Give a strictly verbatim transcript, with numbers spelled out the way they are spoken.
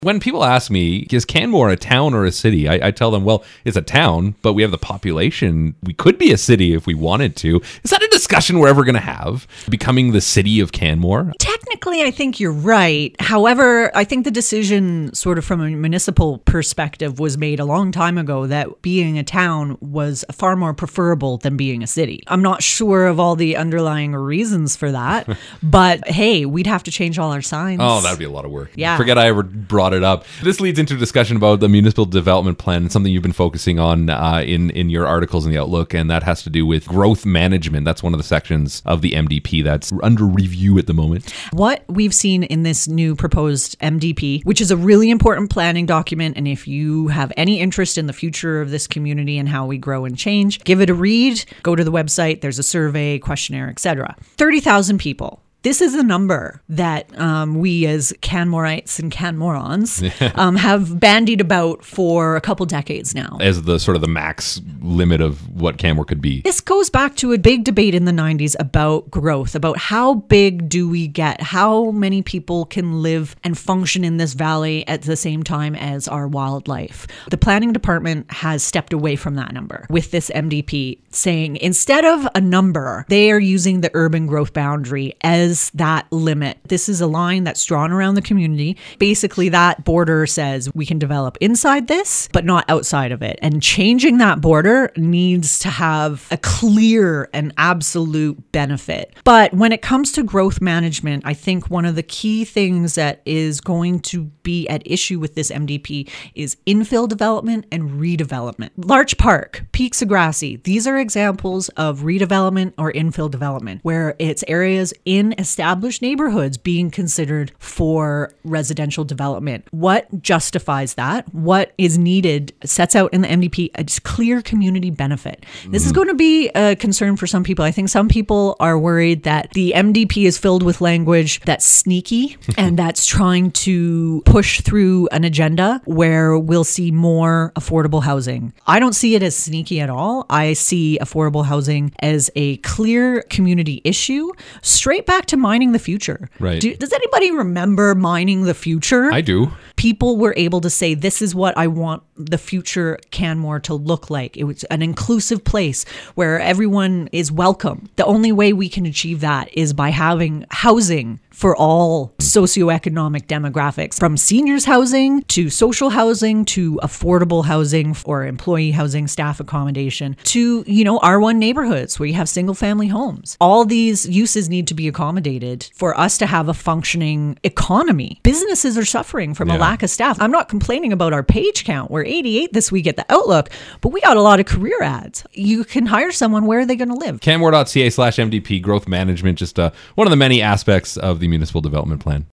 When people ask me, is Canmore a town or a city? I, I tell them, well, it's a town, but we have the population. We could be a city if we wanted to. Is that a discussion we're ever going to have? Becoming the city of Canmore? Technically, I think you're right. However, I think the decision sort of from a municipal perspective was made a long time ago that being a town was far more preferable than being a city. I'm not sure of all the underlying reasons for that, but hey, we'd have to change all our signs. Oh, that'd be a lot of work. Yeah. Forget I ever brought it up. This leads into a discussion about the municipal development plan, something you've been focusing on uh, in, in your articles in the Outlook, and that has to do with growth management. That's one of the sections of the M D P that's under review at the moment. What we've seen in this new proposed M D P, which is a really important planning document, and if you have any interest in the future of this community and how we grow and change, give it a read, go to the website, there's a survey, questionnaire, et cetera. thirty thousand people. This is a number that um, we as Canmorites and Canmorons um, have bandied about for a couple decades now. As the sort of the max limit of what Canmore could be. This goes back to a big debate in the nineties about growth, about how big do we get? How many people can live and function in this valley at the same time as our wildlife? The planning department has stepped away from that number with this M D P, saying instead of a number, they are using the urban growth boundary as that limit. This is a line that's drawn around the community. Basically, that border says we can develop inside this, but not outside of it. And changing that border needs to have a clear and absolute benefit. But when it comes to growth management, I think one of the key things that is going to be at issue with this M D P is infill development and redevelopment. Larch Park, Peaks of Grassy, these are examples of redevelopment or infill development, where it's areas in established neighborhoods being considered for residential development. What justifies that? What is needed sets out in the M D P a clear community benefit. This mm. is going to be a concern for some people. I think some people are worried that the M D P is filled with language that's sneaky and that's trying to push through an agenda where we'll see more affordable housing. I don't see it as sneaky at all. I see affordable housing as a clear community issue, straight back to mining the future. Right. Do, does anybody remember mining the future? I do. People were able to say, this is what I want the future Canmore to look like. It was an inclusive place where everyone is welcome. The only way we can achieve that is by having housing for all socioeconomic demographics, from seniors housing to social housing to affordable housing or employee housing, staff accommodation to, you know, R one neighborhoods where you have single family homes. All these uses need to be accommodated for us to have a functioning economy. Businesses are suffering from yeah. a lack of staff. I'm not complaining about our page count. We're eighty-eight this week at the Outlook, but we got a lot of career ads. You can hire someone. Where are they going to live? Canmore.ca slash MDP growth management, just uh, one of the many aspects of the municipal development plan.